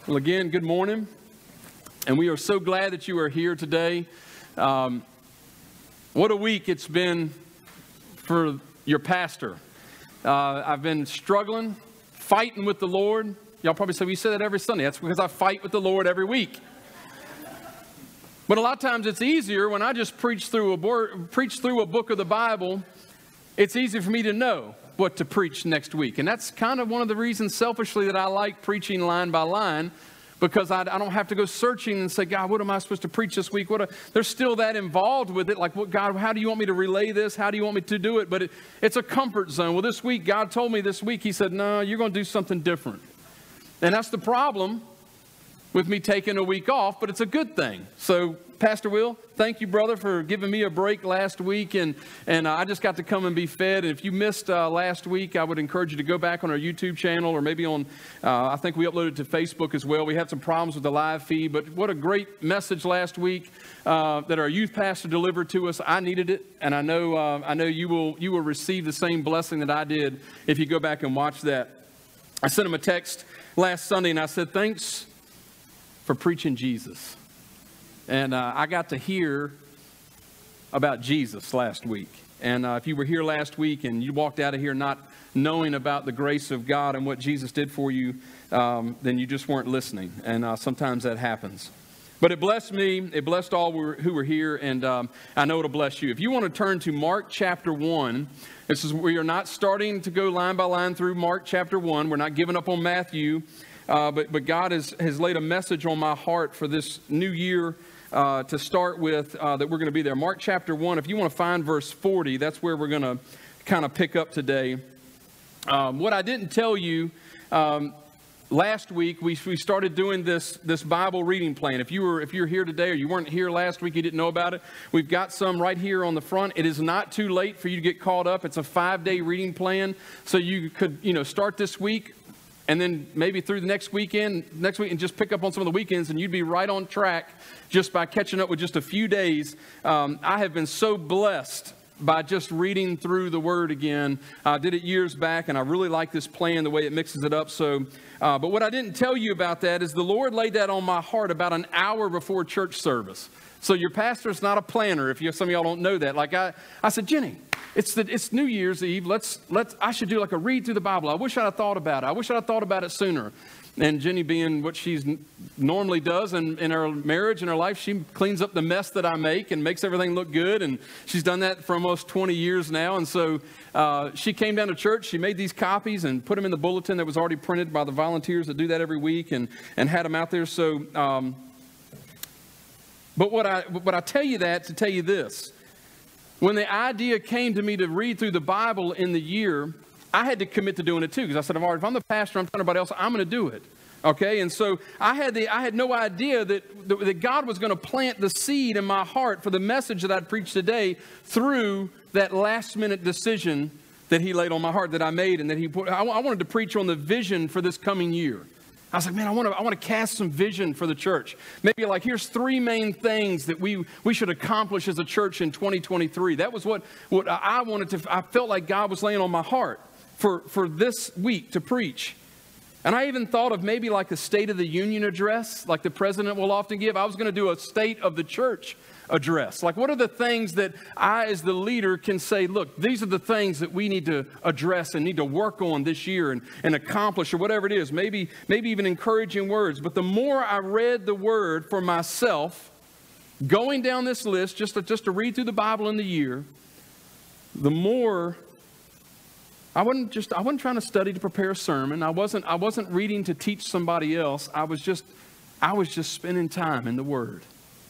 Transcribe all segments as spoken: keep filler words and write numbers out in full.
Well, again, good morning, and we are so glad that you are here today. Um, what a week it's been for your pastor. Uh, I've been struggling, fighting with the Lord. Y'all probably say, we say that every Sunday. That's because I fight with the Lord every week. But a lot of times it's easier when I just preach through a, bo- preach through a book of the Bible. It's easy for me to know what to preach next week. And that's kind of one of the reasons selfishly that I like preaching line by line, because I, I don't have to go searching and say, God, what am I supposed to preach this week? What a, there's still that involved with it. Like, what, God, how do you want me to relay this? How do you want me to do it? But it, it's a comfort zone. Well, this week, God told me this week, he said, no, you're going to do something different. And that's the problem with me taking a week off, but it's a good thing. So, Pastor Will, thank you, brother, for giving me a break last week, and and uh, I just got to come and be fed. And if you missed uh, last week, I would encourage you to go back on our YouTube channel, or maybe on, uh, I think we uploaded to Facebook as well. We had some problems with the live feed, but what a great message last week uh, that our youth pastor delivered to us. I needed it, and I know uh, I know you will you will receive the same blessing that I did if you go back and watch that. I sent him a text last Sunday, and I said, thanks for preaching Jesus. And uh, I got to hear about Jesus last week. And uh, if you were here last week and you walked out of here not knowing about the grace of God and what Jesus did for you, um, then you just weren't listening. And uh, sometimes that happens. But it blessed me. It blessed all who were here. And um, I know it'll bless you. If you want to turn to Mark chapter one, this is we are not starting to go line by line through Mark chapter one. We're not giving up on Matthew. Uh, but, but God has, has laid a message on my heart for this new year uh, to start with uh, that we're going to be there. Mark chapter one, if you want to find verse forty, that's where we're going to kind of pick up today. Um, what I didn't tell you, um, last week we, we started doing this, this Bible reading plan. If you were if you're here today or you weren't here last week, you didn't know about it, we've got some right here on the front. It is not too late for you to get caught up. It's a five-day reading plan. So you could, you know, start this week, and then maybe through the next weekend, next week, and just pick up on some of the weekends, and you'd be right on track just by catching up with just a few days. Um, I have been so blessed by just reading through the Word again. I did it years back, and I really like this plan, the way it mixes it up. So, uh, but what I didn't tell you about that is the Lord laid that on my heart about an hour before church service. So your pastor's not a planner, if you, some of y'all don't know that. Like I, I said, Jenny, it's the, it's New Year's Eve. Let's, let's, I should do like a read through the Bible. I wish I'd have thought about it. I wish I'd have thought about it sooner. And Jenny, being what she normally does in, in her marriage and her life, she cleans up the mess that I make and makes everything look good. And she's done that for almost twenty years now. And so uh, she came down to church. She made these copies and put them in the bulletin that was already printed by the volunteers that do that every week, and, and had them out there. So, um, but what I, what I tell you that to tell you this. When the idea came to me to read through the Bible in the year, I had to commit to doing it too, because I said, if I'm the pastor, I'm telling everybody else, I'm going to do it. Okay, and so I had the I had no idea that, that God was going to plant the seed in my heart for the message that I'd preach today through that last minute decision that he laid on my heart that I made, and that he put. I, I wanted to preach on the vision for this coming year. I was like, man, I want to I want to cast some vision for the church. Maybe like, here's three main things that we we should accomplish as a church in twenty twenty-three. That was what, what I wanted to, I felt like God was laying on my heart for, for this week to preach. And I even thought of maybe like a State of the Union address, like the president will often give. I was going to do a State of the Church address. Like, what are the things that I, as the leader, can say, look, these are the things that we need to address and need to work on this year and, and accomplish, or whatever it is. Maybe, maybe even encouraging words. But the more I read the Word for myself, going down this list, just to, just to read through the Bible in the year, the more I wasn't just I wasn't trying to study to prepare a sermon. I wasn't I wasn't reading to teach somebody else. I was just I was just spending time in the Word.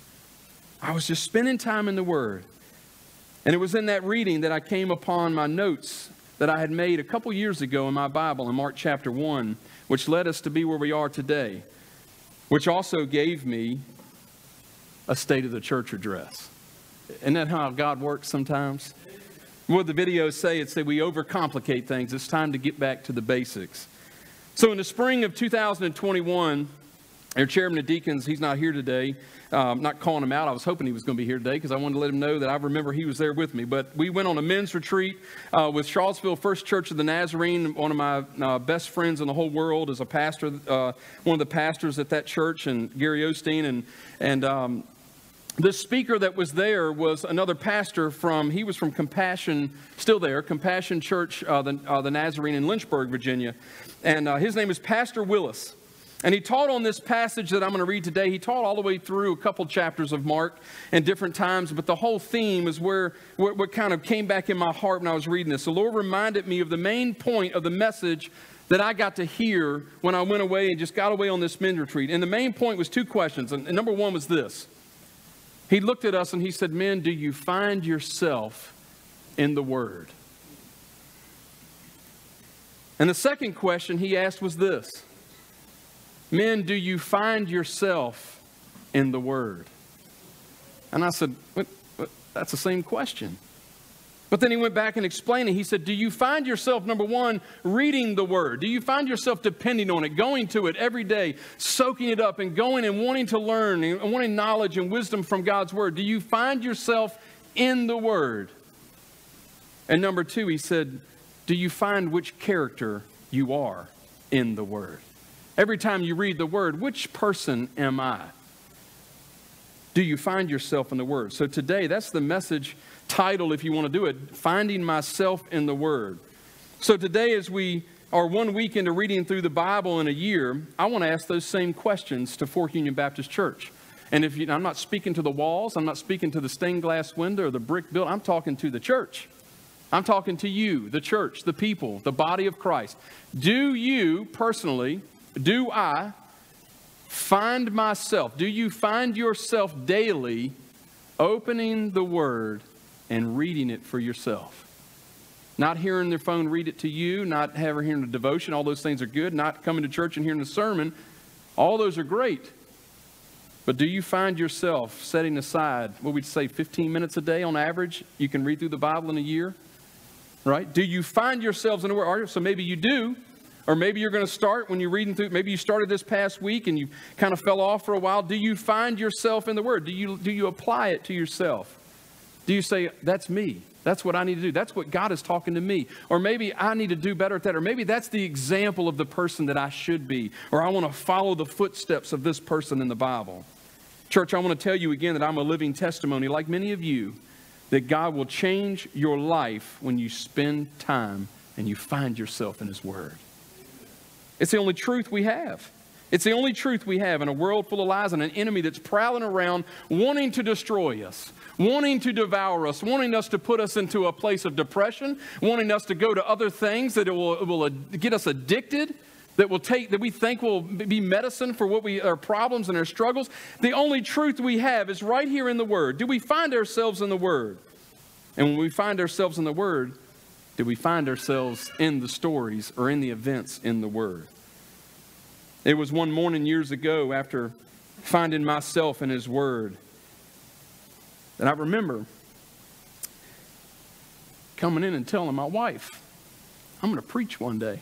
I was just spending time in the Word. And it was in that reading that I came upon my notes that I had made a couple years ago in my Bible in Mark chapter one, which led us to be where we are today, which also gave me a State of the Church address. Isn't that how God works sometimes? What the videos say, it's that we overcomplicate things. It's time to get back to the basics. So in the spring of two thousand twenty-one, Our chairman of deacons, he's not here today. Um, not calling him out. I was hoping he was going to be here today because I wanted to let him know that I remember he was there with me. But we went on a men's retreat uh, with Charlottesville First Church of the Nazarene. One of my uh, best friends in the whole world is a pastor, uh, one of the pastors at that church, and Gary Osteen. And, and um, the speaker that was there was another pastor from, he was from Compassion, still there, Compassion Church, uh, the, uh, the Nazarene in Lynchburg, Virginia. And uh, his name is Pastor Willis. And he taught on this passage that I'm going to read today. He taught all the way through a couple chapters of Mark in different times, but the whole theme is where what, what kind of came back in my heart when I was reading this. The Lord reminded me of the main point of the message that I got to hear when I went away and just got away on this men's retreat. And the main point was two questions. And, and number one was this. He looked at us and he said, men, do you find yourself in the Word? And the second question he asked was this. Men, do you find yourself in the Word? And I said, what, what? That's the same question. But then he went back and explained it. He said, do you find yourself, number one, reading the Word? Do you find yourself depending on it, going to it every day, soaking it up and going and wanting to learn and wanting knowledge and wisdom from God's Word? Do you find yourself in the Word? And number two, he said, do you find which character you are in the Word? Every time you read the Word, which person am I? Do you find yourself in the Word? So today, that's the message title, if you want to do it, Finding Myself in the Word. So today, as we are one week into reading through the Bible in a year, I want to ask those same questions to Fork Union Baptist Church. And if you, I'm not speaking to the walls, I'm not speaking to the stained glass window or the brick building, I'm talking to the church. I'm talking to you, the church, the people, the body of Christ. Do you personally... Do I find myself, do you find yourself daily opening the Word and reading it for yourself? Not hearing their phone read it to you, not ever hearing a devotion, all those things are good. Not coming to church and hearing a sermon, all those are great. But do you find yourself setting aside, what we'd say, fifteen minutes a day on average? You can read through the Bible in a year, right? Do you find yourselves in the Word? So maybe you do. Or maybe you're going to start when you're reading through, maybe you started this past week and you kind of fell off for a while. Do you find yourself in the Word? Do you, do you apply it to yourself? Do you say, that's me. That's what I need to do. That's what God is talking to me. Or maybe I need to do better at that. Or maybe that's the example of the person that I should be. Or I want to follow the footsteps of this person in the Bible. Church, I want to tell you again that I'm a living testimony, like many of you, that God will change your life when you spend time and you find yourself in His Word. It's the only truth we have. It's the only truth we have in a world full of lies and an enemy that's prowling around wanting to destroy us, wanting to devour us, wanting us to put us into a place of depression, wanting us to go to other things that it will, it will get us addicted, that will take, that we think will be medicine for what we, our problems and our struggles. The only truth we have is right here in the Word. Do we find ourselves in the Word? And when we find ourselves in the Word, do we find ourselves in the stories or in the events in the Word? It was one morning years ago after finding myself in His Word that I remember coming in and telling my wife, I'm going to preach one day.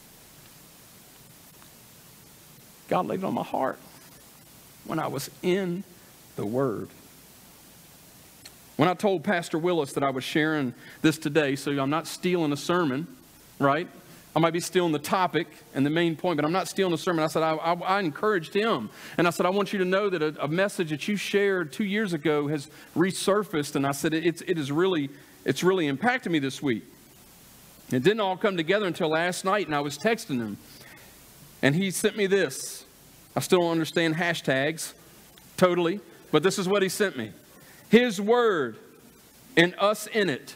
God laid it on my heart when I was in the Word. When I told Pastor Willis that I was sharing this today, so I'm not stealing a sermon, right? I might be stealing the topic and the main point, but I'm not stealing a sermon. I said, I, I, I encouraged him. And I said, I want you to know that a, a message that you shared two years ago has resurfaced. And I said, it, it's, it is really, it's really impacted me this week. It didn't all come together until last night, and I was texting him. And he sent me this. I still don't understand hashtags totally, but this is what he sent me. His Word and us in it.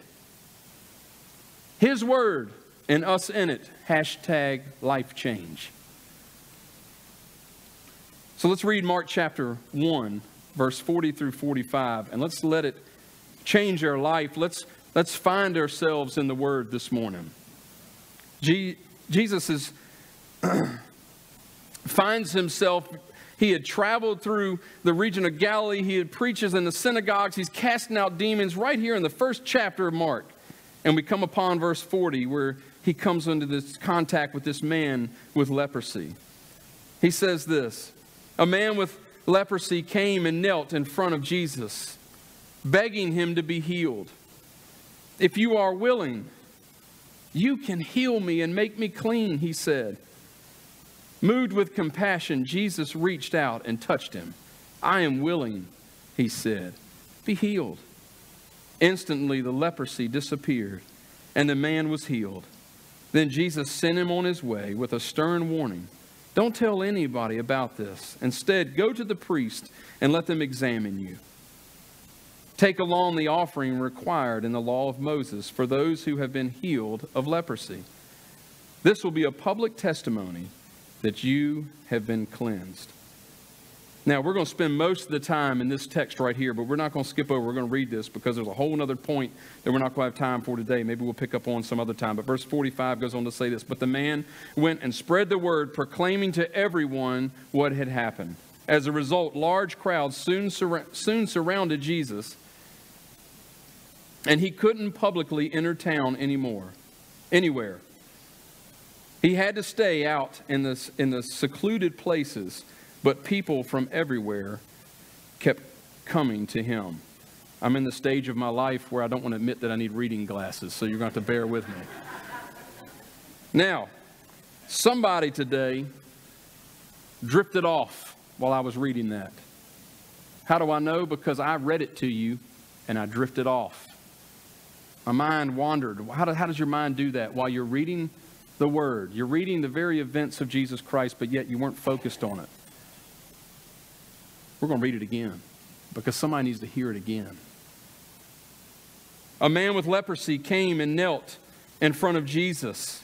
His Word and us in it. Hashtag life change. So let's read Mark chapter one, verse forty through forty-five, and let's let it change our life. Let's, let's find ourselves in the Word this morning. Je- Jesus is, finds himself... He had traveled through the region of Galilee. He had preaches in the synagogues. He's casting out demons right here in the first chapter of Mark. And we come upon verse forty where he comes into this contact with this man with leprosy. He says this, A man with leprosy came and knelt in front of Jesus, begging him to be healed. If you are willing, you can heal me and make me clean, he said. Moved with compassion, Jesus reached out and touched him. I am willing, he said. Be healed. Instantly, the leprosy disappeared, and the man was healed. Then Jesus sent him on his way with a stern warning. Don't tell anybody about this. Instead, go to the priest and let them examine you. Take along the offering required in the law of Moses for those who have been healed of leprosy. This will be a public testimony that you have been cleansed. Now, we're going to spend most of the time in this text right here, but we're not going to skip over. We're going to read this because there's a whole other point that we're not going to have time for today. Maybe we'll pick up on some other time. But verse forty-five goes on to say this. But the man went and spread the word, proclaiming to everyone what had happened. As a result, large crowds soon, sur- soon surrounded Jesus, and he couldn't publicly enter town anymore, anywhere. He had to stay out in the, in the secluded places. But people from everywhere kept coming to him. I'm in the stage of my life where I don't want to admit that I need reading glasses, so you're going to have to bear with me. Now, somebody today drifted off while I was reading that. How do I know? Because I read it to you and I drifted off. My mind wandered. How, do, how does your mind do that? While you're reading the Word, you're reading the very events of Jesus Christ, but yet you weren't focused on it. We're going to read it again because somebody needs to hear it again. A man with leprosy came and knelt in front of Jesus.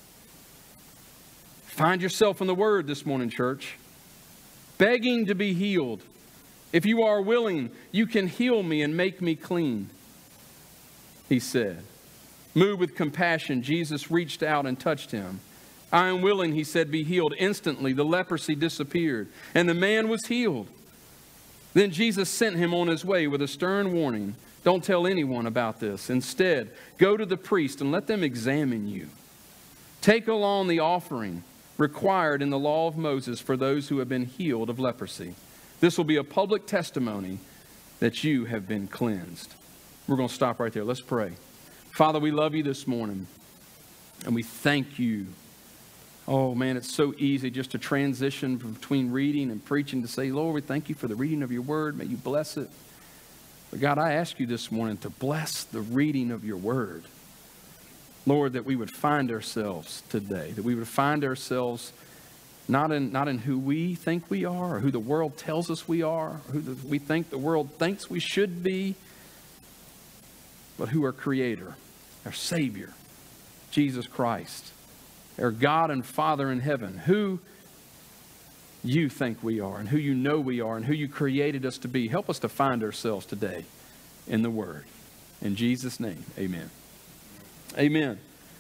Find yourself in the Word this morning, church. Begging to be healed. If you are willing, you can heal me and make me clean, he said. Moved with compassion, Jesus reached out and touched him. I am willing, he said, be healed. Instantly, the leprosy disappeared, and the man was healed. Then Jesus sent him on his way with a stern warning. Don't tell anyone about this. Instead, go to the priest and let them examine you. Take along the offering required in the law of Moses for those who have been healed of leprosy. This will be a public testimony that you have been cleansed. We're going to stop right there. Let's pray. Father, we love you this morning, and we thank you. Oh, man, it's so easy just to transition between reading and preaching to say, Lord, we thank you for the reading of your word. May you bless it. But God, I ask you this morning to bless the reading of your word. Lord, that we would find ourselves today, that we would find ourselves not in, not in who we think we are or who the world tells us we are, or who the, we think the world thinks we should be, but who our Creator, our Savior, Jesus Christ, our God and Father in heaven, who you think we are and who you know we are and who you created us to be. Help us to find ourselves today in the Word. In Jesus' name, amen. Amen.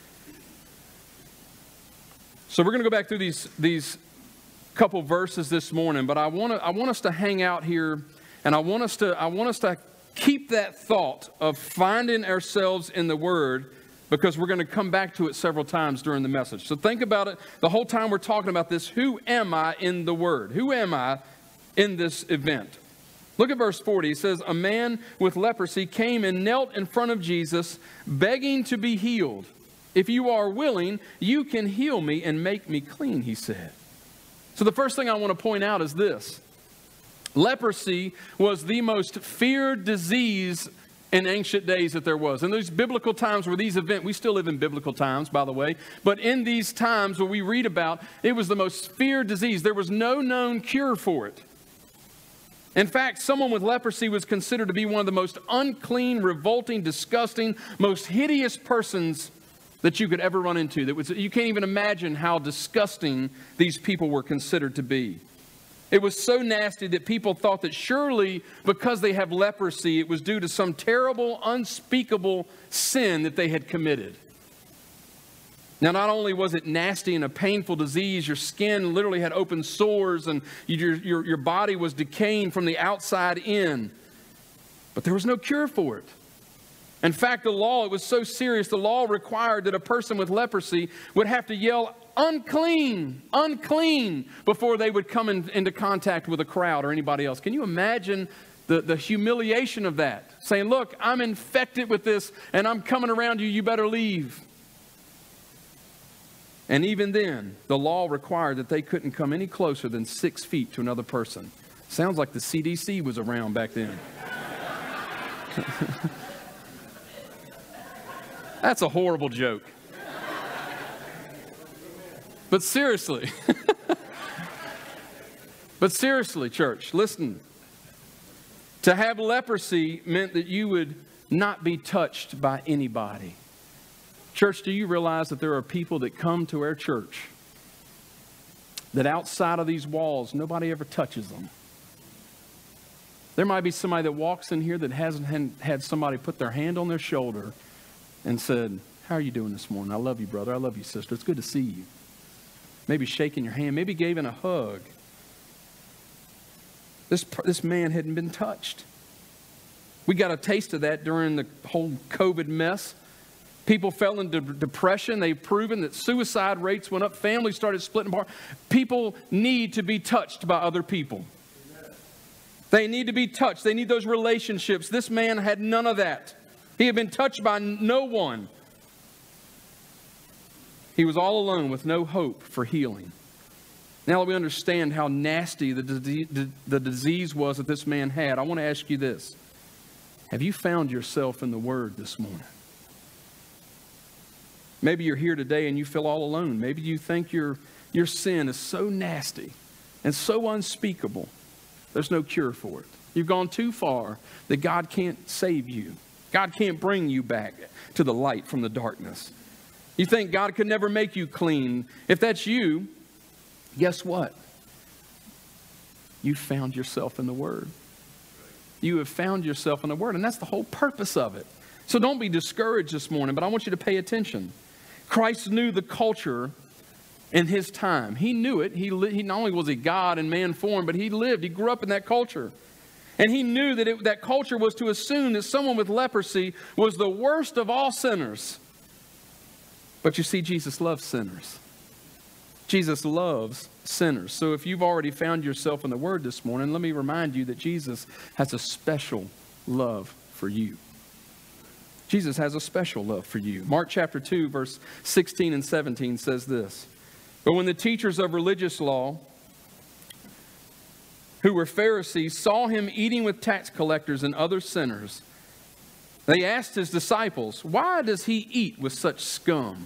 So we're going to go back through these, these couple verses this morning, but I want to I want us to hang out here, and I want us to I want us to keep that thought of finding ourselves in the Word, because we're going to come back to it several times during the message. So think about it the whole time we're talking about this. Who am I in the Word? Who am I in this event? Look at verse forty. It says, a man with leprosy came and knelt in front of Jesus, begging to be healed. If you are willing, you can heal me and make me clean, he said. So the first thing I want to point out is this. Leprosy was the most feared disease in ancient days that there was. In those biblical times where these events, we still live in biblical times, by the way, but in these times where we read about, it was the most feared disease. There was no known cure for it. In fact, someone with leprosy was considered to be one of the most unclean, revolting, disgusting, most hideous persons that you could ever run into. That was, you can't even imagine how disgusting these people were considered to be. It was so nasty that people thought that surely because they have leprosy, it was due to some terrible, unspeakable sin that they had committed. Now, not only was it nasty and a painful disease, your skin literally had open sores and your, your, your body was decaying from the outside in, but there was no cure for it. In fact, the law, it was so serious, the law required that a person with leprosy would have to yell unclean, unclean, before they would come in, into contact with a crowd or anybody else. Can you imagine the, the humiliation of that? Saying, look, I'm infected with this and I'm coming around you, you better leave. And even then, the law required that they couldn't come any closer than six feet to another person. Sounds like the C D C was around back then. That's a horrible joke. But seriously, but seriously, church, listen. To have leprosy meant that you would not be touched by anybody. Church, do you realize that there are people that come to our church that outside of these walls, nobody ever touches them? There might be somebody that walks in here that hasn't had somebody put their hand on their shoulder and said, how are you doing this morning? I love you, brother. I love you, sister. It's good to see you. Maybe shaking your hand. Maybe giving a hug. This, this man hadn't been touched. We got a taste of that during the whole COVID mess. People fell into depression. They've proven that suicide rates went up. Families started splitting apart. People need to be touched by other people. They need to be touched. They need those relationships. This man had none of that. He had been touched by no one. He was all alone with no hope for healing. Now that we understand how nasty the disease, the disease was that this man had, I want to ask you this. Have you found yourself in the Word this morning? Maybe you're here today and you feel all alone. Maybe you think your, your sin is so nasty and so unspeakable, there's no cure for it. You've gone too far that God can't save you. God can't bring you back to the light from the darkness. You think God could never make you clean. If that's you, guess what? You found yourself in the Word. You have found yourself in the Word, and that's the whole purpose of it. So don't be discouraged this morning, but I want you to pay attention. Christ knew the culture in his time. He knew it. He, li- he not only was he God in man form, but he lived. He grew up in that culture. And he knew that it, that culture was to assume that someone with leprosy was the worst of all sinners. But you see, Jesus loves sinners. Jesus loves sinners. So if you've already found yourself in the Word this morning, let me remind you that Jesus has a special love for you. Jesus has a special love for you. Mark chapter two, verse sixteen and seventeen says this. But when the teachers of religious law, who were Pharisees, saw him eating with tax collectors and other sinners, they asked his disciples, why does he eat with such scum?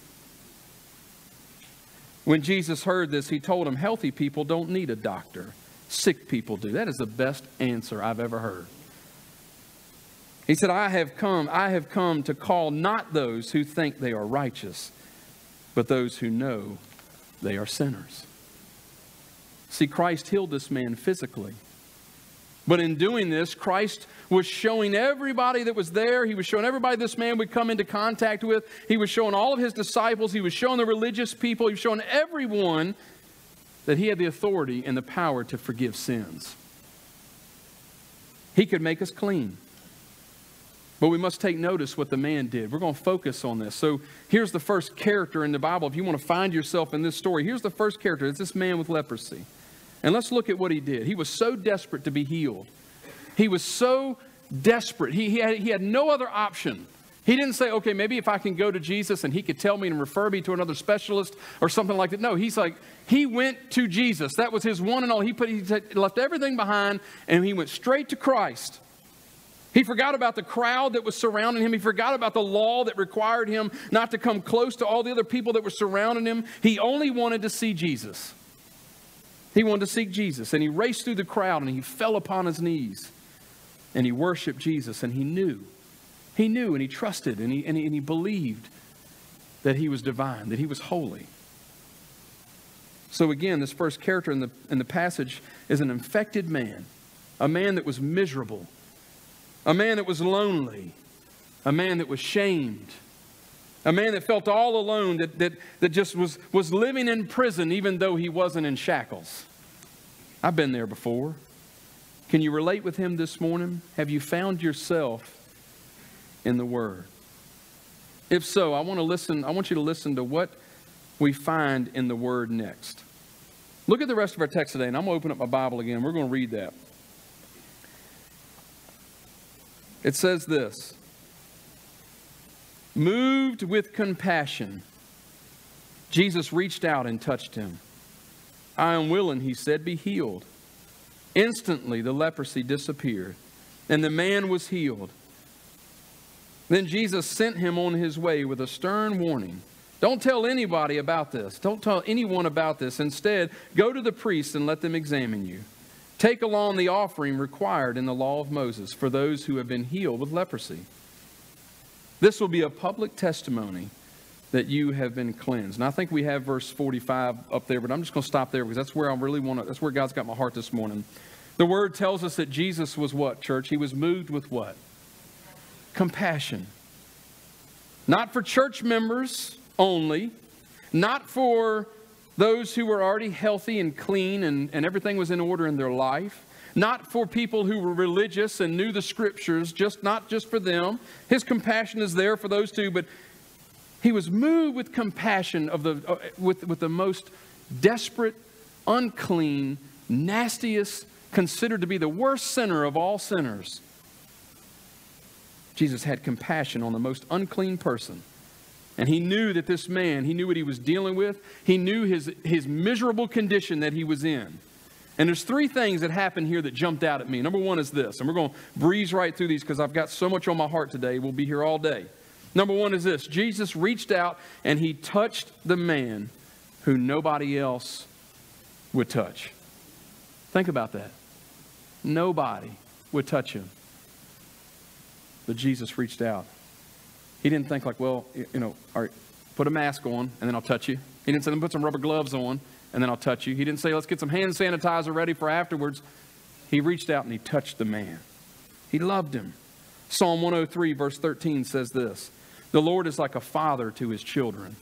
When Jesus heard this, he told them, healthy people don't need a doctor. Sick people do. That is the best answer I've ever heard. He said, I have come, I have come to call not those who think they are righteous, but those who know they are sinners. See, Christ healed this man physically. But in doing this, Christ was showing everybody that was there. He was showing everybody this man would come into contact with. He was showing all of his disciples. He was showing the religious people. He was showing everyone that he had the authority and the power to forgive sins. He could make us clean. But we must take notice what the man did. We're going to focus on this. So here's the first character in the Bible. If you want to find yourself in this story, here's the first character. It's this man with leprosy. And let's look at what he did. He was so desperate to be healed. He was so desperate. He, he, had, he had no other option. He didn't say, okay, maybe if I can go to Jesus and he could tell me and refer me to another specialist or something like that. No, he's like, he went to Jesus. That was his one and all. He, put, he left everything behind and he went straight to Christ. He forgot about the crowd that was surrounding him. He forgot about the law that required him not to come close to all the other people that were surrounding him. He only wanted to see Jesus. He wanted to seek Jesus. And he raced through the crowd and he fell upon his knees. And he worshiped Jesus. And he knew. He knew and he trusted and he, and he, and he believed that he was divine, that he was holy. So again, this first character in the, in the passage is an infected man. A man that was miserable. A man that was lonely. A man that was shamed. A man that felt all alone, that, that, that just was, was living in prison even though he wasn't in shackles. I've been there before. Can you relate with him this morning? Have you found yourself in the Word? If so, I want to listen, I want you to listen to what we find in the word next. Look at the rest of our text today, and I'm going to open up my Bible again. We're going to read that. It says this: moved with compassion, Jesus reached out and touched him. I am willing, he said, be healed. Instantly the leprosy disappeared, and the man was healed. Then Jesus sent him on his way with a stern warning. Don't tell anybody about this. Don't tell anyone about this. Instead, go to the priests and let them examine you. Take along the offering required in the law of Moses for those who have been healed with leprosy. This will be a public testimony that you have been cleansed. And I think we have verse forty-five up there, but I'm just going to stop there because that's where I really want to, that's where God's got my heart this morning. The word tells us that Jesus was what, church? He was moved with what? Compassion. Not for church members only, not for those who were already healthy and clean and, and everything was in order in their life, not for people who were religious and knew the scriptures, just not just for them. His compassion is there for those too, but he was moved with compassion of the uh, with, with the most desperate, unclean, nastiest, considered to be the worst sinner of all sinners. Jesus had compassion on the most unclean person. And he knew that this man, he knew what he was dealing with. He knew his, his miserable condition that he was in. And there's three things that happened here that jumped out at me. Number one is this, and we're going to breeze right through these because I've got so much on my heart today. We'll be here all day. Number one is this: Jesus reached out and he touched the man who nobody else would touch. Think about that. Nobody would touch him. But Jesus reached out. He didn't think like, well, you know, all right, put a mask on and then I'll touch you. He didn't say, put some rubber gloves on and then I'll touch you. He didn't say, let's get some hand sanitizer ready for afterwards. He reached out and he touched the man. He loved him. Psalm one oh three verse thirteen says this: the Lord is like a father to his children.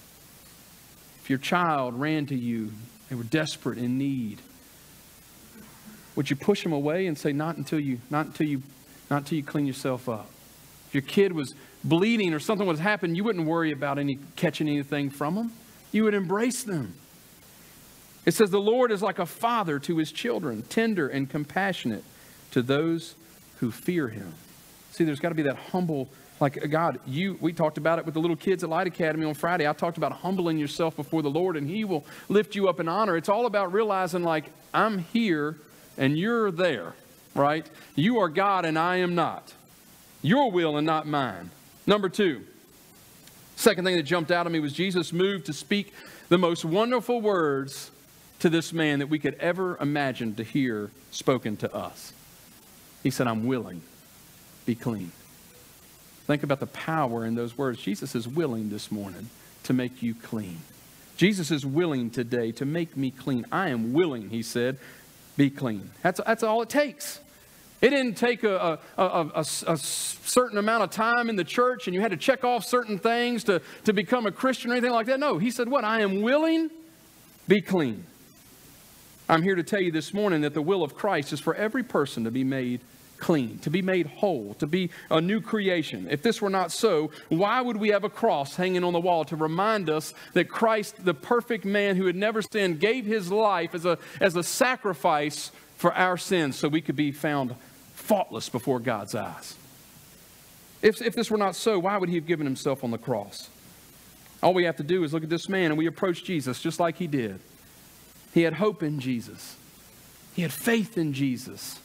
If your child ran to you, they were desperate in need, would you push them away and say, not until you, not until you, not until you clean yourself up? If your kid was bleeding or something was happening, you wouldn't worry about any catching anything from them. You would embrace them. It says the Lord is like a father to his children, tender and compassionate to those who fear him. See, there's got to be that humble, like God, you, we talked about it with the little kids at Light Academy on Friday. I talked about humbling yourself before the Lord and he will lift you up in honor. It's all about realizing like, I'm here and you're there, right? You are God and I am not. Your will and not mine. Number two, second thing that jumped out at me was Jesus moved to speak the most wonderful words to this man that we could ever imagine to hear spoken to us. He said, I'm willing, be clean. Think about the power in those words. Jesus is willing this morning to make you clean. Jesus is willing today to make me clean. I am willing, he said, be clean. That's, that's all it takes. It didn't take a, a, a, a, a certain amount of time in the church and you had to check off certain things to, to become a Christian or anything like that. No, he said what? I am willing, be clean. I'm here to tell you this morning that the will of Christ is for every person to be made clean, to be made whole, to be a new creation. If this were not so, why would we have a cross hanging on the wall to remind us that Christ, the perfect man who had never sinned, gave his life as a, as a sacrifice for our sins so we could be found faultless before God's eyes? If, if this were not so, why would he have given himself on the cross? All we have to do is look at this man and we approach Jesus just like he did. He had hope in Jesus. He had faith in Jesus.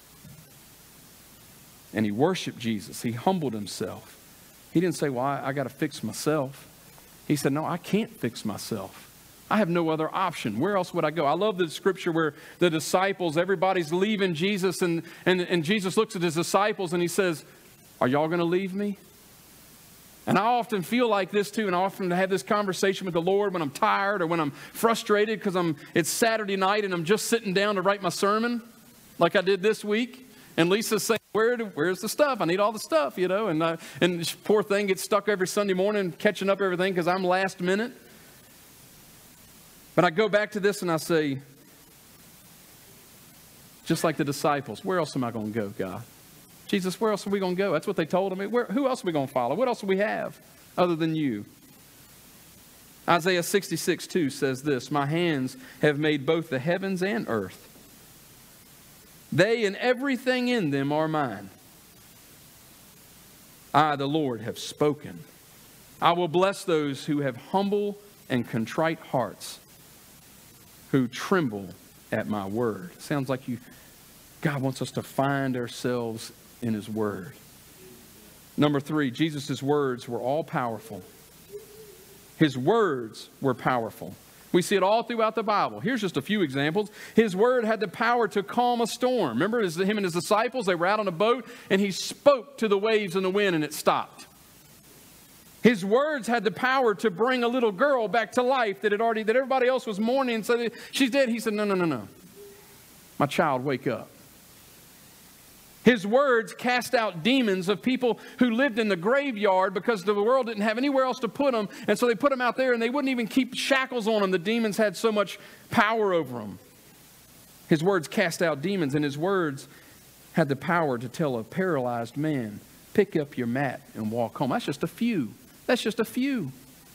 And he worshiped Jesus. He humbled himself. He didn't say, well, I, I got to fix myself. He said, no, I can't fix myself. I have no other option. Where else would I go? I love the scripture where the disciples, everybody's leaving Jesus, and, and, and Jesus looks at his disciples and he says, are y'all going to leave me? And I often feel like this too, and I often have this conversation with the Lord when I'm tired or when I'm frustrated because I'm it's Saturday night and I'm just sitting down to write my sermon like I did this week. And Lisa's saying, Where do, where's the stuff? I need all the stuff, you know. And, uh, and this poor thing gets stuck every Sunday morning catching up everything because I'm last minute. But I go back to this and I say, just like the disciples, where else am I going to go, God? Jesus, where else are we going to go? That's what they told me. Where, who else are we going to follow? What else do we have other than you? Isaiah sixty-six two says this, my hands have made both the heavens and earth. They and everything in them are mine. I, the Lord, have spoken. I will bless those who have humble and contrite hearts, who tremble at my word. Sounds like you, God wants us to find ourselves in His word. Number three, Jesus' words were all powerful. His words were powerful. We see it all throughout the Bible. Here's just a few examples. His word had the power to calm a storm. Remember him and his disciples, they were out on a boat and He spoke to the waves and the wind and it stopped. His words had the power to bring a little girl back to life that had already, that everybody else was mourning and said, she's dead. He said, no, no, no, no. My child, wake up. His words cast out demons of people who lived in the graveyard because the world didn't have anywhere else to put them. And so they put them out there and they wouldn't even keep shackles on them. The demons had so much power over them. His words cast out demons, and His words had the power to tell a paralyzed man, pick up your mat and walk home. That's just a few. That's just a few.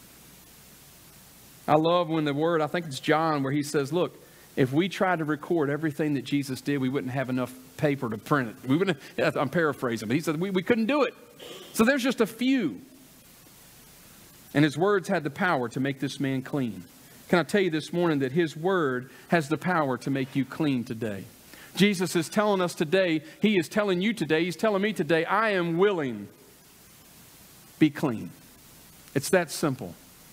I love when the word, I think it's John, where he says, look, if we tried to record everything that Jesus did, we wouldn't have enough paper to print it. We wouldn't. I'm paraphrasing, but he said we, we couldn't do it. So there's just a few. And His words had the power to make this man clean. Can I tell you this morning that His word has the power to make you clean today? Jesus is telling us today, He is telling you today, He's telling me today, I am willing. Be clean. It's that simple.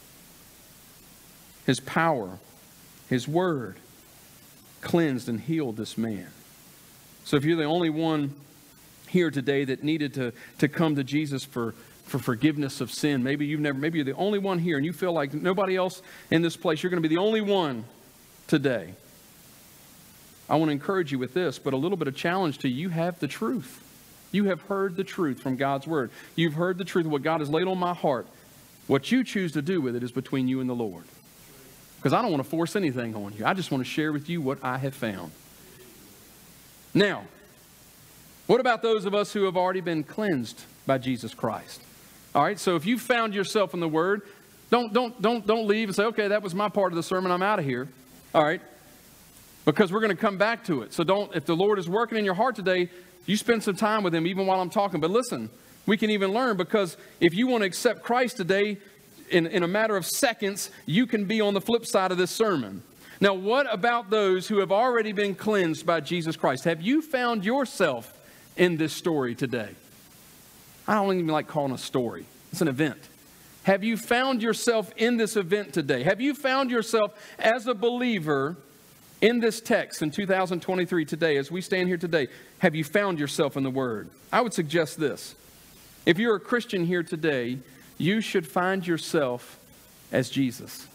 His power, His word, cleansed and healed this man. So if you're the only one here today that needed to, to come to Jesus for, for forgiveness of sin, maybe you've never, maybe you're the only one here and you feel like nobody else in this place, you're going to be the only one today. I want to encourage you with this, but a little bit of challenge to you. You have the truth. You have heard the truth from God's word. You've heard the truth of what God has laid on my heart. What you choose to do with it is between you and the Lord. Because I don't want to force anything on you. I just want to share with you what I have found. Now, what about those of us who have already been cleansed by Jesus Christ? All right, so if you found yourself in the Word, don't, don't, don't, don't leave and say, okay, that was my part of the sermon, I'm out of here. All right, because we're going to come back to it. So don't, if the Lord is working in your heart today, you spend some time with Him even while I'm talking. But listen, we can even learn, because if you want to accept Christ today, In, in a matter of seconds, you can be on the flip side of this sermon. Now, what about those who have already been cleansed by Jesus Christ? Have you found yourself in this story today? I don't even like calling it a story. It's an event. Have you found yourself in this event today? Have you found yourself as a believer in this text in two thousand twenty-three today, as we stand here today? Have you found yourself in the Word? I would suggest this. If you're a Christian here today, you should find yourself as Jesus.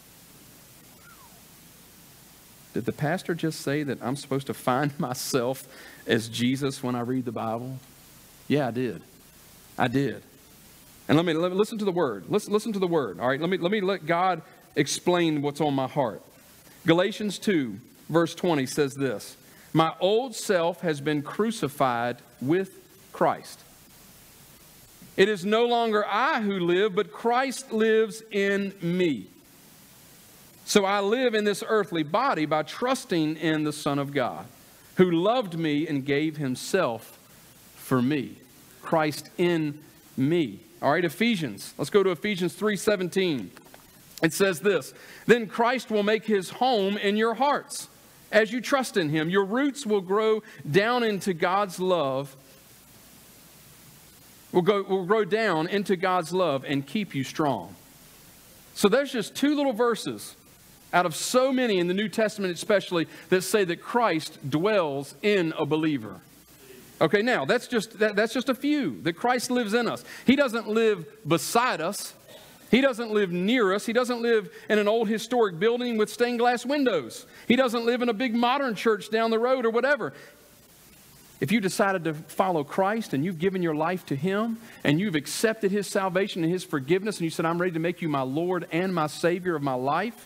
Did the pastor just say that I'm supposed to find myself as Jesus when I read the Bible? Yeah, I did. I did. And let me, let me listen to the word. Listen, listen to the word. All right, let me, let me let God explain what's on my heart. Galatians two, verse twenty says this, my old self has been crucified with Christ. It is no longer I who live, but Christ lives in me. So I live in this earthly body by trusting in the Son of God, who loved me and gave Himself for me. Christ in me. All right, Ephesians. Let's go to Ephesians three seventeen. It says this, then Christ will make His home in your hearts. As you trust in Him, your roots will grow down into God's love Will go will grow down into God's love and keep you strong. So there's just two little verses out of so many in the New Testament especially that say that Christ dwells in a believer. Okay, now that's just that, that's just a few, that Christ lives in us. He doesn't live beside us. He doesn't live near us. He doesn't live in an old historic building with stained glass windows. He doesn't live in a big modern church down the road or whatever. If you decided to follow Christ and you've given your life to Him and you've accepted His salvation and His forgiveness and you said, I'm ready to make you my Lord and my Savior of my life,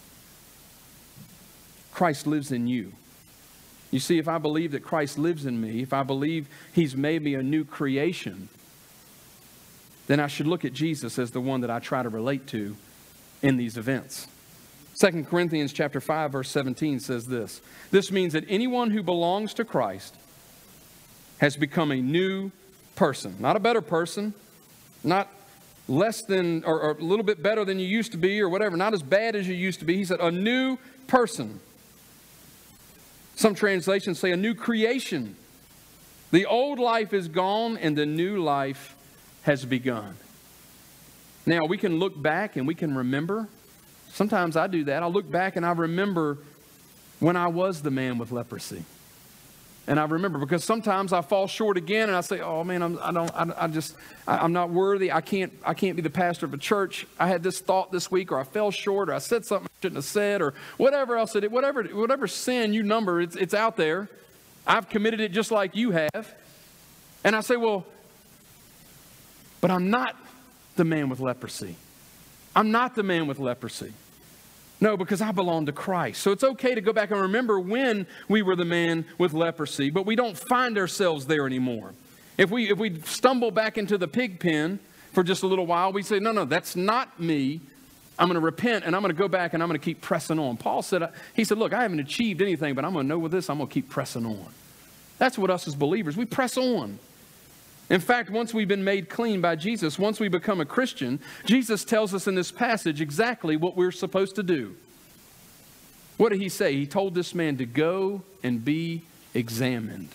Christ lives in you. You see, if I believe that Christ lives in me, if I believe He's made me a new creation, then I should look at Jesus as the one that I try to relate to in these events. Second Corinthians chapter five, verse seventeen says this. This means that anyone who belongs to Christ has become a new person. Not a better person, not less than or, or a little bit better than you used to be or whatever, not as bad as you used to be. He said a new person. Some translations say a new creation. The old life is gone and the new life has begun. Now we can look back and we can remember. Sometimes I do that. I look back and I remember when I was the man with leprosy. And I remember because sometimes I fall short again and I say, oh man, I'm, I don't, I, I just, I, I'm not worthy. I can't, I can't be the pastor of a church. I had this thought this week, or I fell short, or I said something I shouldn't have said, or whatever else it is, whatever, whatever sin you number, it's, it's out there. I've committed it just like you have. And I say, well, but I'm not the man with leprosy. I'm not the man with leprosy. No, because I belong to Christ. So it's okay to go back and remember when we were the man with leprosy, but we don't find ourselves there anymore. If we if we stumble back into the pig pen for just a little while, we say, no, no, that's not me. I'm going to repent and I'm going to go back and I'm going to keep pressing on. Paul said, he said, look, I haven't achieved anything, but I'm going to know with this, I'm going to keep pressing on. That's what us as believers, we press on. In fact, once we've been made clean by Jesus, once we become a Christian, Jesus tells us in this passage exactly what we're supposed to do. What did he say? He told this man to go and be examined.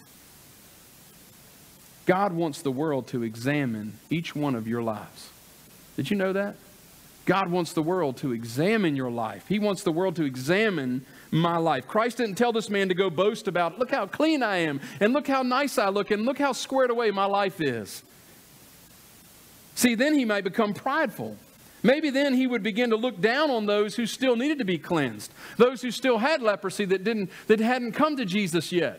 God wants the world to examine each one of your lives. Did you know that? God wants the world to examine your life. He wants the world to examine my life. Christ didn't tell this man to go boast about, look how clean I am, and look how nice I look, and look how squared away my life is. See, then he might become prideful. Maybe then he would begin to look down on those who still needed to be cleansed, those who still had leprosy that didn't, that hadn't come to Jesus yet.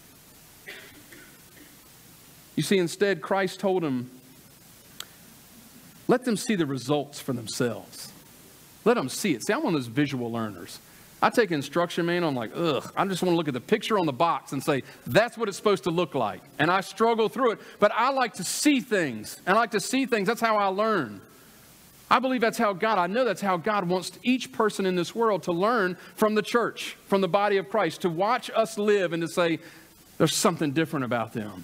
You see, instead, Christ told him, let them see the results for themselves. Let them see it. See, I'm one of those visual learners. I take instruction manual, I'm like, ugh, I just want to look at the picture on the box and say, that's what it's supposed to look like. And I struggle through it, but I like to see things. And I like to see things. That's how I learn. I believe that's how God, I know that's how God wants each person in this world to learn from the church, from the body of Christ, to watch us live and to say, there's something different about them.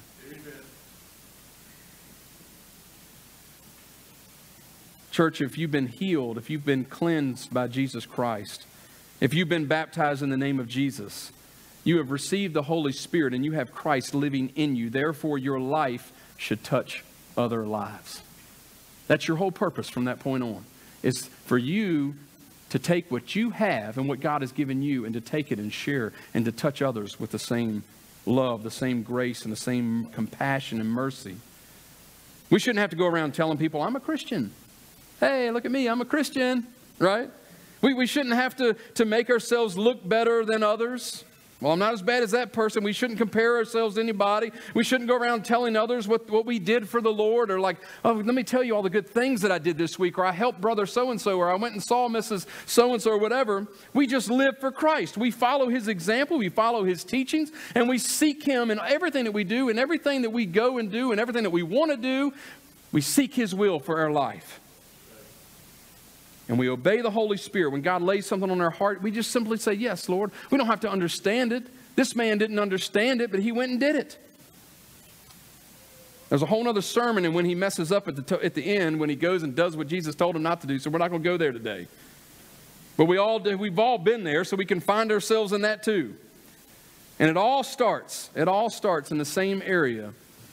Church, if you've been healed, if you've been cleansed by Jesus Christ, if you've been baptized in the name of Jesus, you have received the Holy Spirit and you have Christ living in you. Therefore, your life should touch other lives. That's your whole purpose from that point on, is for you to take what you have and what God has given you and to take it and share and to touch others with the same love, the same grace, and the same compassion and mercy. We shouldn't have to go around telling people, I'm a Christian. Hey, look at me, I'm a Christian, right? We, we shouldn't have to, to make ourselves look better than others. Well, I'm not as bad as that person. We shouldn't compare ourselves to anybody. We shouldn't go around telling others what, what we did for the Lord, or like, oh, let me tell you all the good things that I did this week, or I helped brother so-and-so, or I went and saw Missus so-and-so, or whatever. We just live for Christ. We follow his example. We follow his teachings, and we seek him in everything that we do, and everything that we go and do, and everything that we want to do. We seek his will for our life. And we obey the Holy Spirit. When God lays something on our heart, we just simply say, yes, Lord. We don't have to understand it. This man didn't understand it, but he went and did it. There's a whole other sermon, and when he messes up at the, at the end, when he goes and does what Jesus told him not to do, so we're not going to go there today. But we all do, we've all been there, so we can find ourselves in that too. And it all starts, it all starts in the same area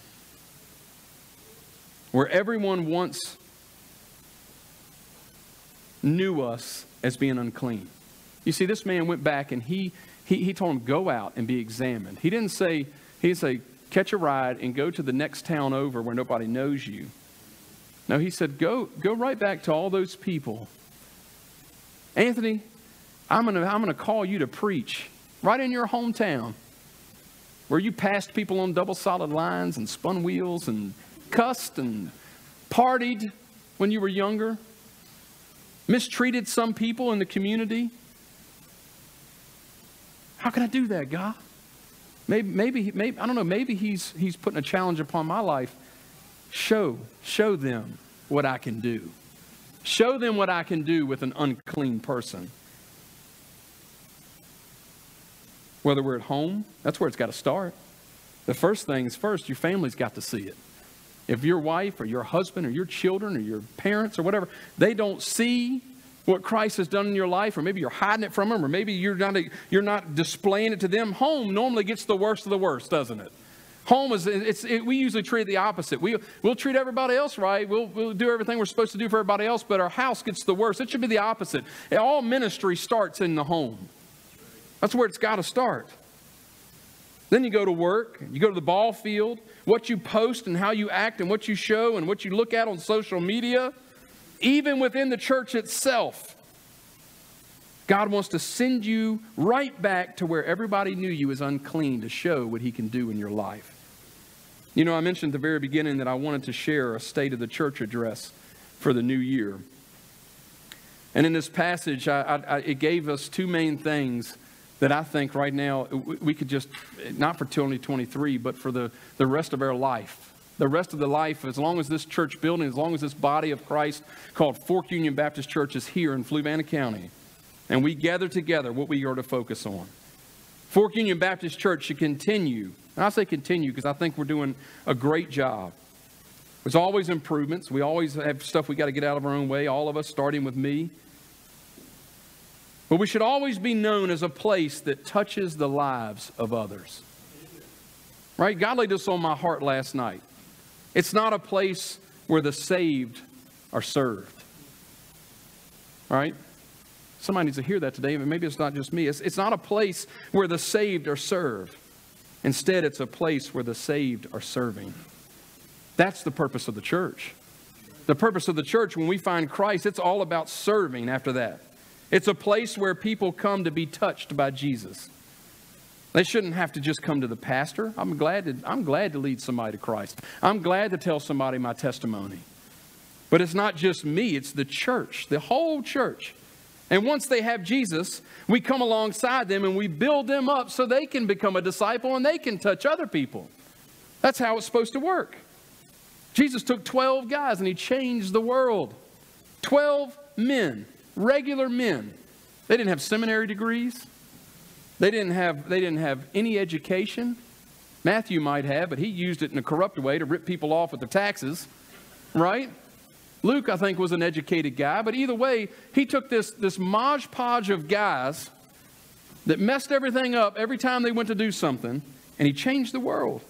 where everyone wants knew us as being unclean. You see, this man went back and he, he, he told him, go out and be examined. He didn't say, he didn't say, catch a ride and go to the next town over where nobody knows you. No, he said, go, go right back to all those people. Anthony, I'm going to, I'm going to call you to preach right in your hometown where you passed people on double solid lines and spun wheels and cussed and partied when you were younger. Mistreated some people in the community. How can I do that, God? Maybe, maybe, maybe I don't know. Maybe he's he's putting a challenge upon my life. Show, show them what I can do. Show them what I can do with an unclean person. Whether we're at home, that's where it's got to start. The first things first, your family's got to see it. If your wife or your husband or your children or your parents or whatever, they don't see what Christ has done in your life, or maybe you're hiding it from them, or maybe you're not, you're not displaying it to them, home normally gets the worst of the worst, doesn't it? Home is, it's, it, we usually treat it the opposite. We, we'll treat everybody else right. We'll, we'll do everything we're supposed to do for everybody else, but our house gets the worst. It should be the opposite. All ministry starts in the home. That's where it's got to start. Then you go to work, you go to the ball field, what you post and how you act and what you show and what you look at on social media, even within the church itself. God wants to send you right back to where everybody knew you as unclean to show what he can do in your life. You know, I mentioned at the very beginning that I wanted to share a State of the Church address for the new year. And in this passage, I, I, it gave us two main things that I think right now we could just, not for twenty twenty-three, but for the, the rest of our life. The rest of the life, as long as this church building, as long as this body of Christ called Fork Union Baptist Church is here in Fluvanna County, and we gather together, what we are to focus on. Fork Union Baptist Church should continue, and I say continue because I think we're doing a great job. There's always improvements. We always have stuff we got to get out of our own way, all of us, starting with me. But we should always be known as a place that touches the lives of others. Right? God laid this on my heart last night. It's not a place where the saved are served. Right? Somebody needs to hear that today, but maybe it's not just me. It's, it's not a place where the saved are served. Instead, it's a place where the saved are serving. That's the purpose of the church. The purpose of the church, when we find Christ, it's all about serving after that. It's a place where people come to be touched by Jesus. They shouldn't have to just come to the pastor. I'm glad to, I'm glad to lead somebody to Christ. I'm glad to tell somebody my testimony. But it's not just me, it's the church, the whole church. And once they have Jesus, we come alongside them and we build them up so they can become a disciple and they can touch other people. That's how it's supposed to work. Jesus took twelve guys and he changed the world. twelve men, regular men. They didn't have seminary degrees. They didn't have, they didn't have any education. Matthew might have, but he used it in a corrupt way to rip people off with the taxes, right? Luke, I think, was an educated guy, but either way, he took this, this modge podge of guys that messed everything up every time they went to do something, and he changed the world.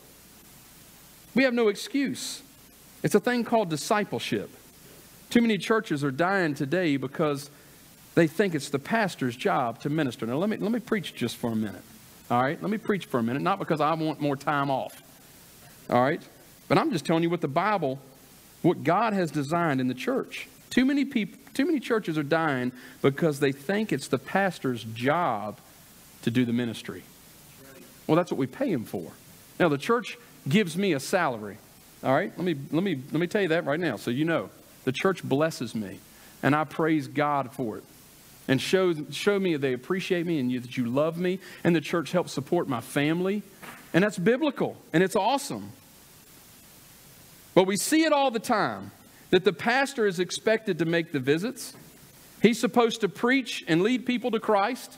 We have no excuse. It's a thing called discipleship. Too many churches are dying today because they think it's the pastor's job to minister. Now, let me, let me preach just for a minute. All right? Let me preach for a minute, not because I want more time off. All right? But I'm just telling you what the Bible, what God has designed in the church. Too many people, too many churches are dying because they think it's the pastor's job to do the ministry. Well, that's what we pay him for. Now, the church gives me a salary. All right? Let me, let me, let me tell you that right now so you know. The church blesses me, and I praise God for it. And show, show me that they appreciate me and you, that you love me. And the church helps support my family. And that's biblical. And it's awesome. But we see it all the time. That the pastor is expected to make the visits. He's supposed to preach and lead people to Christ.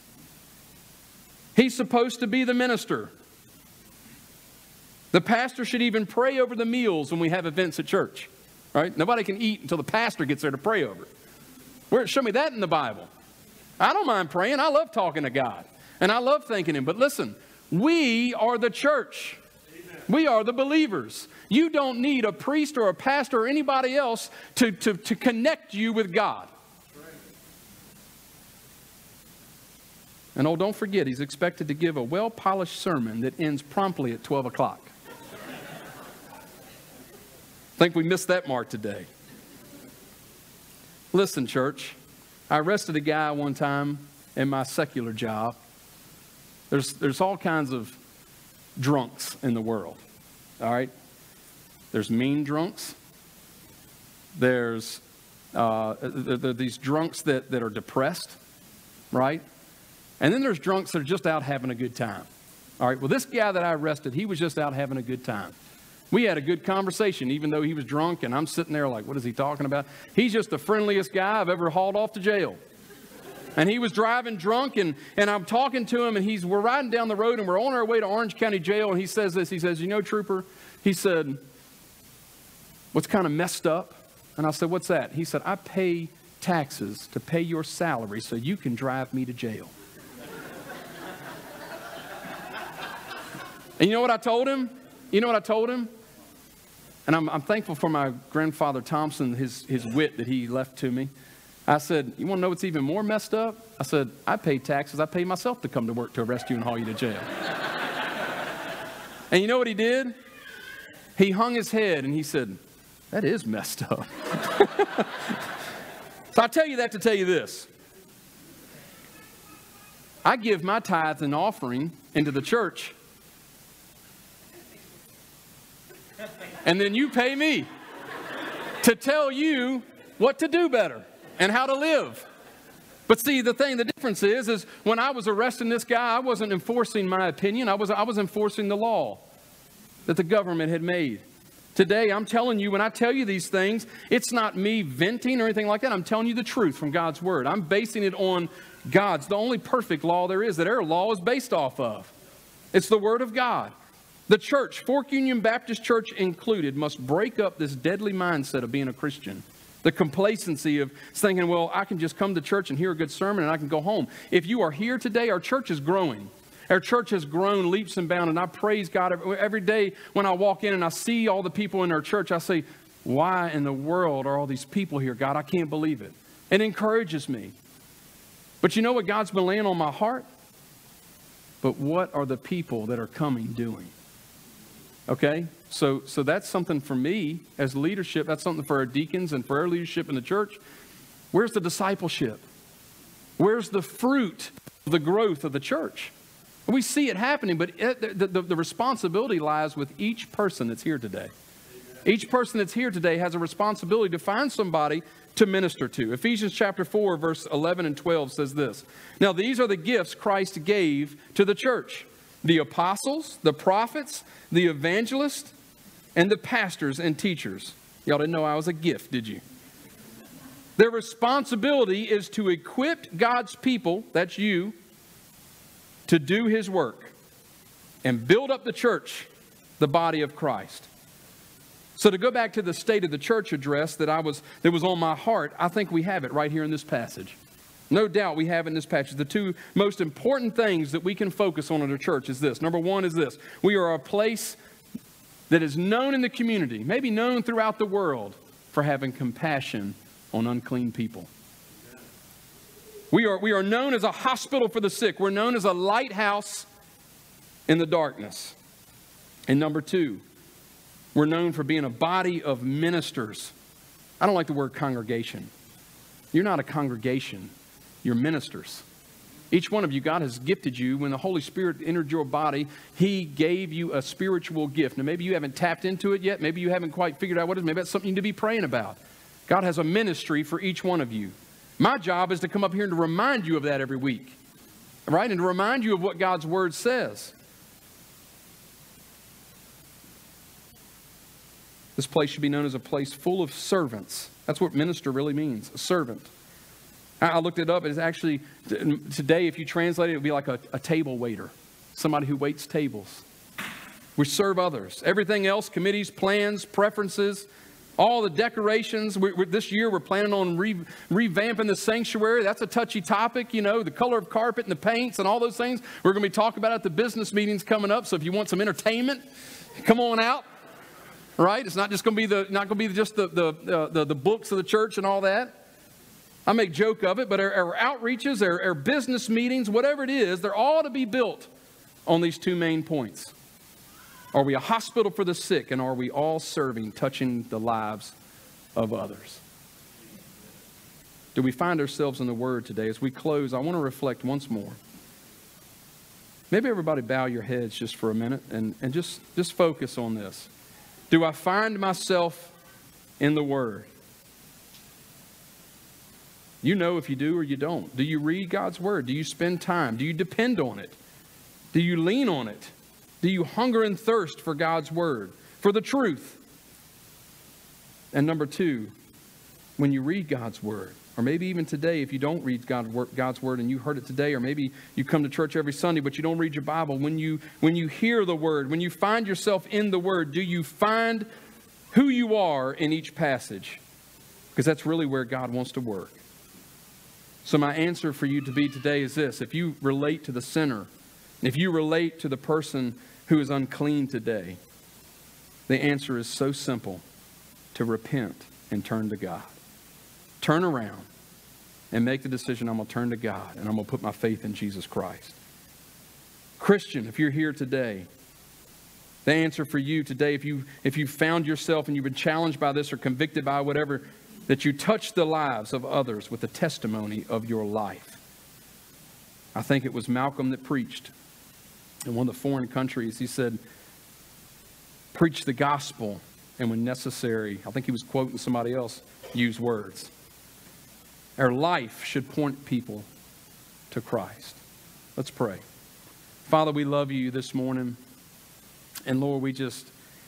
He's supposed to be the minister. The pastor should even pray over the meals when we have events at church. Right? Nobody can eat until the pastor gets there to pray over it. Where, show me that in the Bible. I don't mind praying. I love talking to God. And I love thanking him. But listen, we are the church. Amen. We are the believers. You don't need a priest or a pastor or anybody else to, to, to connect you with God. Right. And oh, don't forget, he's expected to give a well-polished sermon that ends promptly at twelve o'clock. I think we missed that mark today. Listen, church, I arrested a guy one time in my secular job. There's, there's all kinds of drunks in the world, all right? There's mean drunks. There's uh, there, there are these drunks that, that are depressed, right? And then there's drunks that are just out having a good time, all right? Well, this guy that I arrested, he was just out having a good time. We had a good conversation, even though he was drunk, and I'm sitting there like, what is he talking about? He's just the friendliest guy I've ever hauled off to jail. And he was driving drunk, and, and I'm talking to him, and he's we're riding down the road, and we're on our way to Orange County Jail, and he says this. He says, you know, Trooper, he said, what's kind of messed up? And I said, what's that? He said, I pay taxes to pay your salary so you can drive me to jail. And you know what I told him? You know what I told him? And I'm, I'm thankful for my grandfather Thompson, his, his wit that he left to me. I said, you want to know what's even more messed up? I said, I pay taxes. I pay myself to come to work to arrest you and haul you to jail. And you know what he did? He hung his head and he said, that is messed up. So I tell you that to tell you this. I give my tithe and offering into the church. And then you pay me to tell you what to do better and how to live. But see, the thing, the difference is, is when I was arresting this guy, I wasn't enforcing my opinion. I was, I was enforcing the law that the government had made. Today, I'm telling you, when I tell you these things, it's not me venting or anything like that. I'm telling you the truth from God's word. I'm basing it on God's, the only perfect law there is that our law is based off of. It's the word of God. The church, Fork Union Baptist Church included, must break up this deadly mindset of being a Christian. The complacency of thinking, well, I can just come to church and hear a good sermon and I can go home. If you are here today, our church is growing. Our church has grown leaps and bounds, and I praise God. Every, every day when I walk in and I see all the people in our church, I say, why in the world are all these people here, God? I can't believe it. It encourages me. But you know what God's been laying on my heart? But what are the people that are coming doing? Okay? So, so that's something for me as leadership. That's something for our deacons and for our leadership in the church. Where's the discipleship? Where's the fruit of the growth of the church? We see it happening, but it, the, the, the responsibility lies with each person that's here today. Each person that's here today has a responsibility to find somebody to minister to. Ephesians chapter four, verse eleven and twelve says this. Now, these are the gifts Christ gave to the church. The apostles, the prophets, the evangelists, and the pastors and teachers. Y'all didn't know I was a gift, did you? Their responsibility is to equip God's people, that's you, to do his work and build up the church, the body of Christ. So to go back to the state of the church address that I was that was on my heart, I think we have it right here in this passage. No doubt we have it in this passage. The two most important things that we can focus on in our church is this. Number one is this. We are a place that is known in the community, maybe known throughout the world, for having compassion on unclean people. We are, we are known as a hospital for the sick. We're known as a lighthouse in the darkness. And number two, we're known for being a body of ministers. I don't like the word congregation. You're not a congregation. You're ministers. Each one of you, God has gifted you. When the Holy Spirit entered your body, He gave you a spiritual gift. Now, maybe you haven't tapped into it yet. Maybe you haven't quite figured out what it is. Maybe that's something you need to be praying about. God has a ministry for each one of you. My job is to come up here and to remind you of that every week. Right? And to remind you of what God's Word says. This place should be known as a place full of servants. That's what minister really means, a servant. I looked it up. It's actually, today, if you translate it, it would be like a, a table waiter. Somebody who waits tables. We serve others. Everything else, committees, plans, preferences, all the decorations. We, we're, this year, we're planning on re, revamping the sanctuary. That's a touchy topic, you know, the color of carpet and the paints and all those things. We're going to be talking about it at the business meetings coming up. So if you want some entertainment, come on out. Right? It's not just going to be the not going to be just the the, uh, the the books of the church and all that. I make joke of it, but our, our outreaches, our, our business meetings, whatever it is, they're all to be built on these two main points. Are we a hospital for the sick, and are we all serving, touching the lives of others? Do we find ourselves in the Word today? As we close, I want to reflect once more. Maybe everybody bow your heads just for a minute and, and just, just focus on this. Do I find myself in the Word? You know if you do or you don't. Do you read God's Word? Do you spend time? Do you depend on it? Do you lean on it? Do you hunger and thirst for God's Word? for the truth. And number two, when you read God's word, or maybe even today, if you don't read God's word and you heard it today, or maybe you come to church every Sunday, but you don't read your Bible, when you, when you hear the word, when you find yourself in the word, do you find who you are in each passage? Because that's really where God wants to work. So my answer for you to be today is this. If you relate to the sinner, if you relate to the person who is unclean today, the answer is so simple: to repent and turn to God. Turn around and make the decision, I'm going to turn to God and I'm going to put my faith in Jesus Christ. Christian, if you're here today, the answer for you today, if you if you found yourself and you've been challenged by this or convicted by whatever, that you touch the lives of others with the testimony of your life. I think it was Malcolm that preached in one of the foreign countries. He said, preach the gospel, and when necessary, I think he was quoting somebody else, use words. Our life should point people to Christ. Let's pray. Father, we love you this morning. And Lord, we just,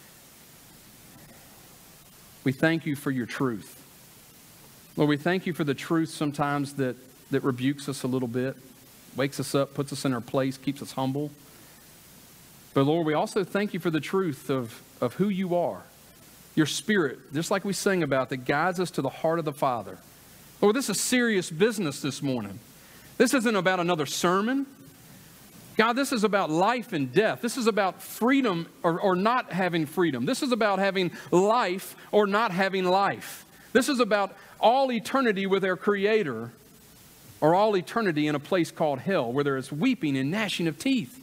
we thank you for your truth. Lord, we thank you for the truth sometimes that, that rebukes us a little bit, wakes us up, puts us in our place, keeps us humble. But Lord, we also thank you for the truth of, of who you are. Your Spirit, just like we sang about, that guides us to the heart of the Father. Lord, this is serious business this morning. This isn't about another sermon. God, this is about life and death. This is about freedom or, or not having freedom. This is about having life or not having life. This is about all eternity with our Creator, or all eternity in a place called hell, where there is weeping and gnashing of teeth.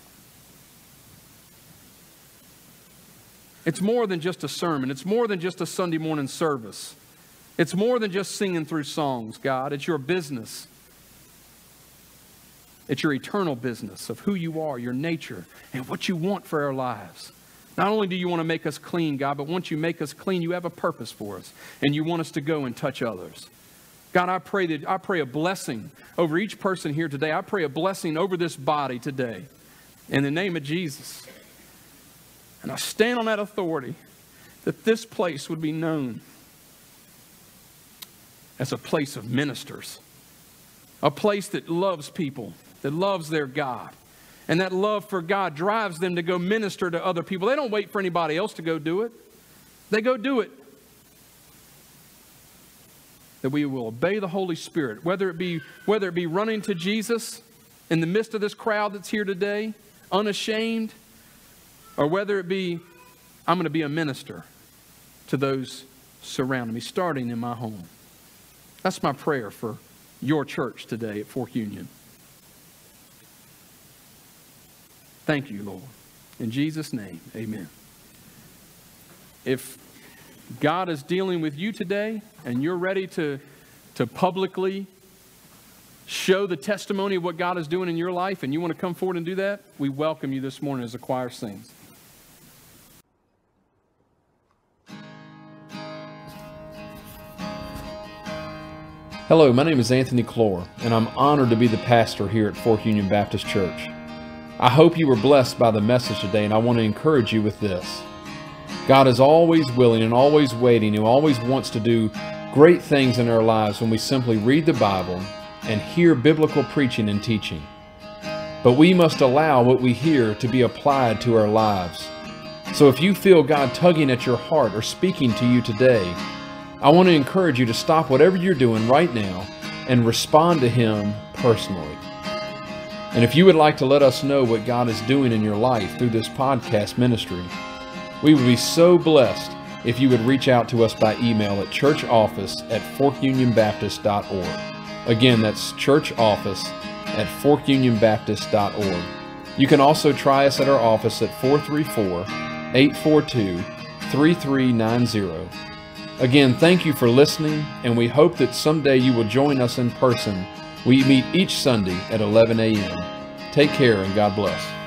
It's more than just a sermon. It's more than just a Sunday morning service. It's more than just singing through songs, God. It's your business. It's your eternal business of who you are, your nature, and what you want for our lives. Not only do you want to make us clean, God, but once you make us clean, you have a purpose for us, and you want us to go and touch others. God, I pray that I pray a blessing over each person here today. I pray a blessing over this body today, in the name of Jesus. And I stand on that authority that this place would be known as a place of ministers, a place that loves people, that loves their God. And that love for God drives them to go minister to other people. They don't wait for anybody else to go do it. They go do it. That we will obey the Holy Spirit, whether it be, whether it be running to Jesus in the midst of this crowd that's here today, unashamed, or whether it be, I'm going to be a minister to those surrounding me, starting in my home. That's my prayer for your church today at Fork Union. Thank you, Lord. In Jesus' name, amen. If God is dealing with you today and you're ready to, to publicly show the testimony of what God is doing in your life and you want to come forward and do that, we welcome you this morning as the choir sings. Hello, my name is Anthony Clore, and I'm honored to be the pastor here at Fork Union Baptist Church. I hope you were blessed by the message today, and I want to encourage you with this. God is always willing and always waiting and always wants to do great things in our lives when we simply read the Bible and hear biblical preaching and teaching. But we must allow what we hear to be applied to our lives. So if you feel God tugging at your heart or speaking to you today, I want to encourage you to stop whatever you're doing right now and respond to Him personally. And if you would like to let us know what God is doing in your life through this podcast ministry, we would be so blessed if you would reach out to us by email at churchoffice at fork union baptist dot org. Again, that's churchoffice at fork union baptist dot org. You can also try us at our office at four three four, eight four two, three three nine zero. Again, thank you for listening, and we hope that someday you will join us in person. We meet each Sunday at eleven a m Take care and God bless.